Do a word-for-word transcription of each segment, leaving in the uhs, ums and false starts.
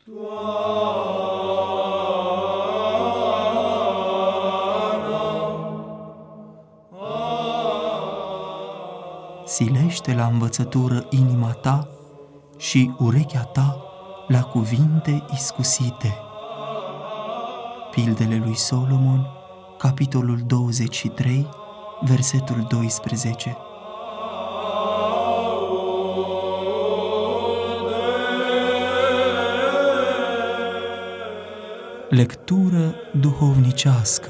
Silește la învățătură inima ta și urechea ta la cuvinte iscusite. Pildele lui Solomon, capitolul douăzeci și trei, versetul doisprezece. Lectură duhovnicească.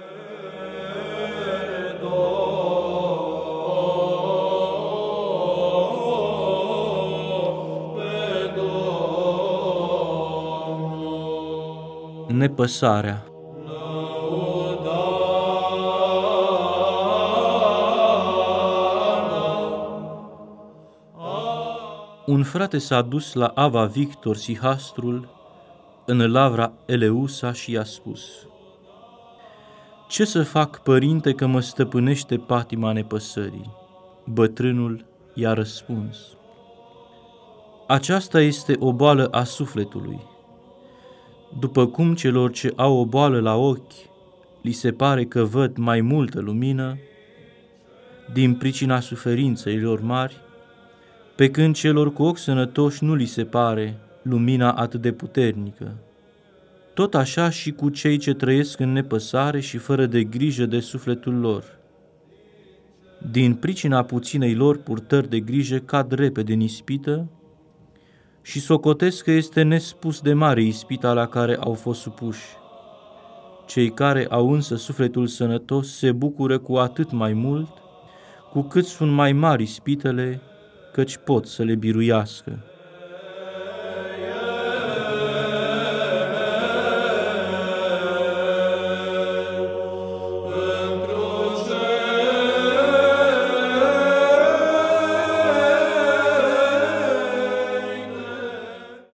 Nepăsarea. Un frate s-a dus la Ava Victor Sihastrul în lavra Eleusa și i-a spus: „Ce să fac, părinte, că mă stăpânește patima nepăsării?” Bătrânul i-a răspuns: „Aceasta este o boală a sufletului. După cum celor ce au o boală la ochi li se pare că văd mai multă lumină din pricina suferinței lor mari, pe când celor cu ochi sănătoși nu li se pare lumina atât de puternică. Tot așa și cu cei ce trăiesc în nepăsare și fără de grijă de sufletul lor. Din pricina puținei lor purtări de grijă cad repede în ispită și socotesc că este nespus de mare ispita la care au fost supuși. Cei care au însă sufletul sănătos se bucură cu atât mai mult, cu cât sunt mai mari ispitele, căci pot să le biruiască.”